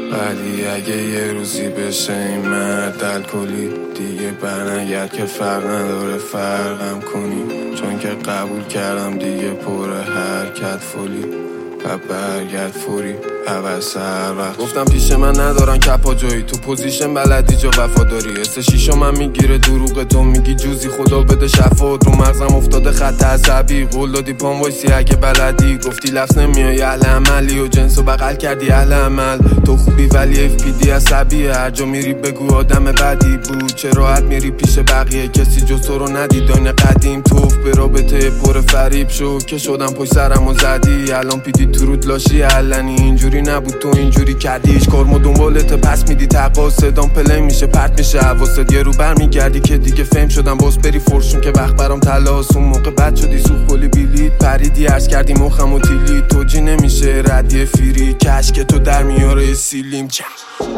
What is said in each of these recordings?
ولی اگه یه روزی بشه این مرد الکلی دیگه برنگرد که فرق نداره فرقم کنی، چون که قبول کردم دیگه پر حرکت فولی و برگرد فوری عوض هر وقت. گفتم پیش من ندارن کپا جایی، تو پوزیشن بلدی جا وفاداری، حس شیشو من میگیره دروغ تو میگی جوزی، خدا بده شفاعت رو مغزم افتاده خط عصبی. قول دادی پام وایسی اگه بلدی، گفتی لفظ نمیای اهل عملی و جنسو بغل کردی اهل عمل. تو خوبی ولی FPD عصبیه، هر جا میری بگو آدم بدی بود، چه راحت میری پیش بقیه کسی جز تو رو ندید. داین قدیم توف به رابطه پر فریب شو که شدم پشت سرمو زدی، الان پیدی تو رود لاشی علنی. اینجوری نبود تو اینجوری کردی، هیچ کارمو دنبالت پس میدی تقا صدام پلی میشه پرت میشه حواست یه رو برمیگردی که دیگه فهم شدم باز بری فرشون که وقت برام تلاس. اون موقع بد شدی سوخ کلی بیلیت پریدی عرض کردی مخم و تیلی، توجی نمیشه ردیه فیری کش که تو در میاره سیلیم چم.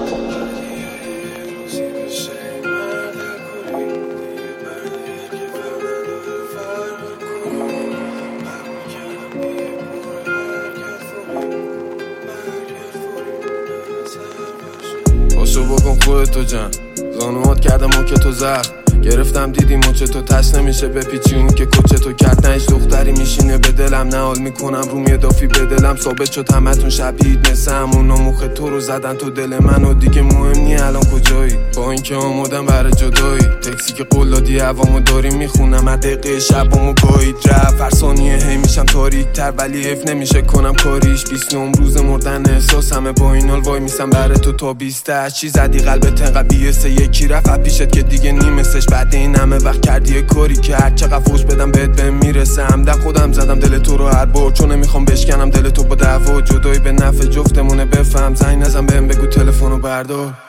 باشو بکن خودتو جمع، زانوات کردم و که تو زخم گرفتم دیدی مچه تو تش نمیشه بپیچی اون که کچه تو کرد. نه هیچ دختری میشینه به دلم، نه حال میکنم روم یه دافی به دلم ثابت شد همتون شبیهید مثل همونا. مخ تو رو زدن تو دل من و دیگه مهم نی الان کجایی، با اینکه آمادم برای جدایی. تکسی که قول دادی هوامو داری میخونم، هر دقیقه شبامو گاهید رفت، هر ثانیه هی میشم تاریک تر ولی حیف نمیشه کنم کاریش. 29 روز مردن احساس همه با این حال وای میسم برای تو تا 28. چی زدی قلبت انقدر بیسه یکی رفت پیشت که دیگه نیمسش، بعد این همه وقت کردی یه کاری که هر چقدر فوش بدم بهت بهم میرسه. همدن خودم زدم دل تو رو هر بار، چون نمیخوام بشکنم دل تو با دعوا. جدایی به نفع جفتمونه بفهم، زنگ نزن بهم بگو تلفنو بردار.